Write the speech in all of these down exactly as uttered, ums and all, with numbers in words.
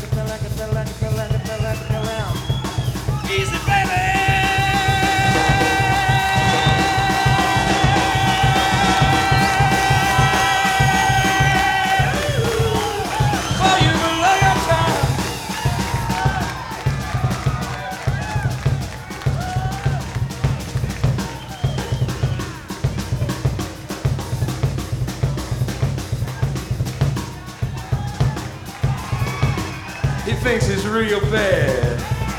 Easy, baby. For you to love your time. He thinks it's real bad.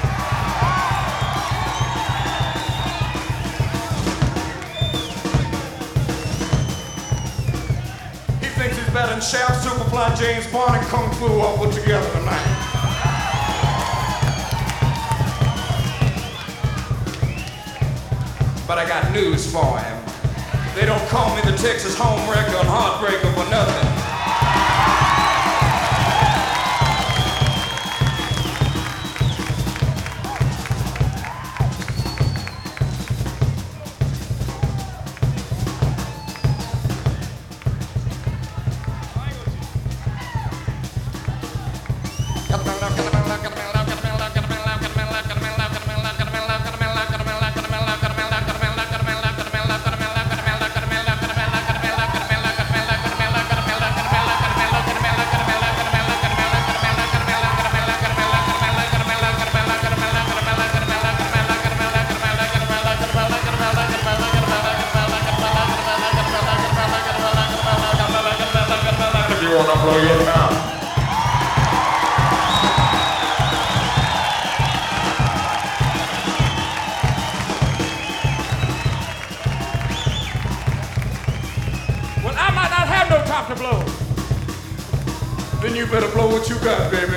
He thinks he's better than Shaft, Superfly, James Bond, and Kung Fu all put together tonight. But I got news for him. They don't call me the Texas homewrecker and heartbreaker for nothing. You wanna blow your mouth? Well, I might not have no top to blow. Then you better blow what you got, baby.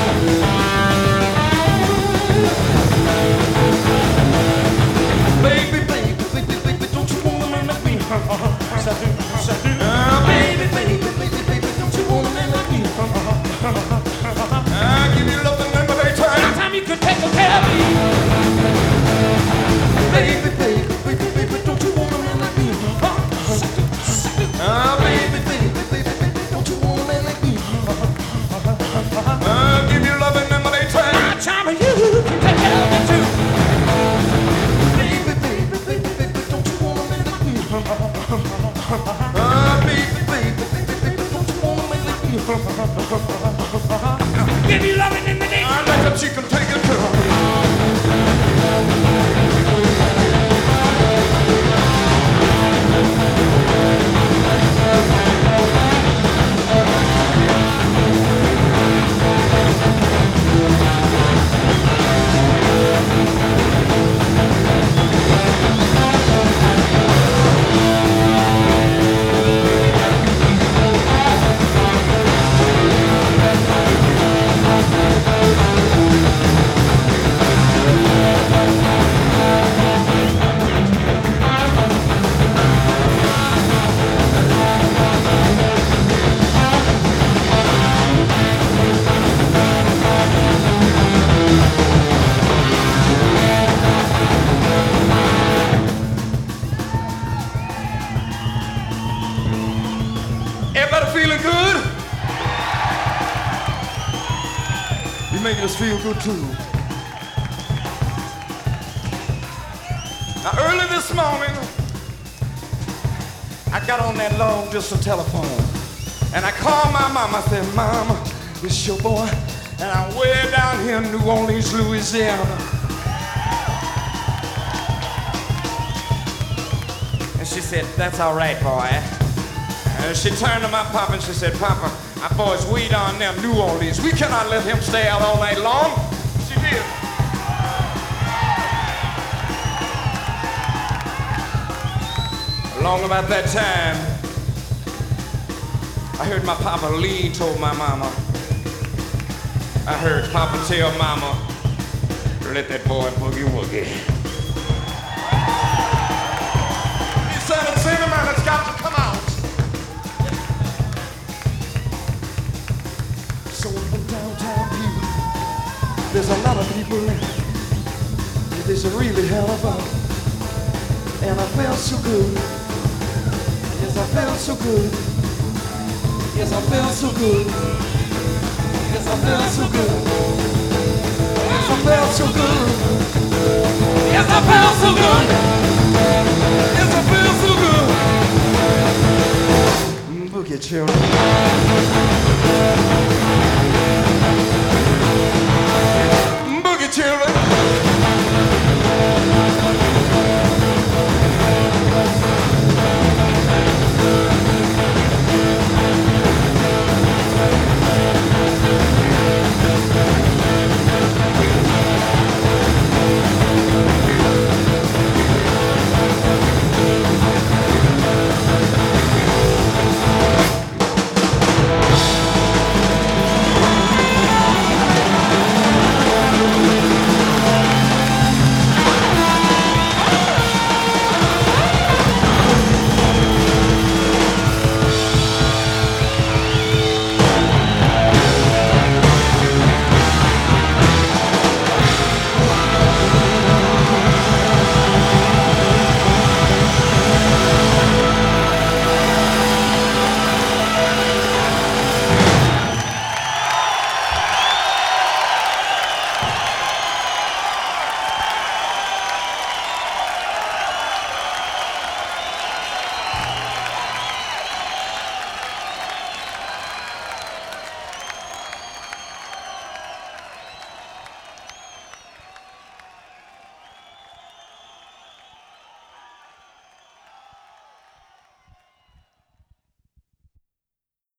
Baby, making us feel good too. Now early this morning, I got on that long distance telephone and I called my mama. I said, Mama, it's your boy, and I'm way down here in New Orleans, Louisiana. And she said, that's all right, boy. And she turned to my papa and she said, Papa, our boy's way down there in New Orleans. We cannot let him stay out all night long. She did. Along about that time, I heard my papa lean toward my mama. I heard Papa tell Mama, let that boy boogie woogie. He said, it's in man, it's got to come out. So in downtown people, there's a lot of people that there's a really hell about. And I felt so good. Yes, I felt so good. Yes, I felt so good. Yes, I felt so good. Yes, I felt so good. Yes, I felt so good. Yes, I felt so good. Boogie children.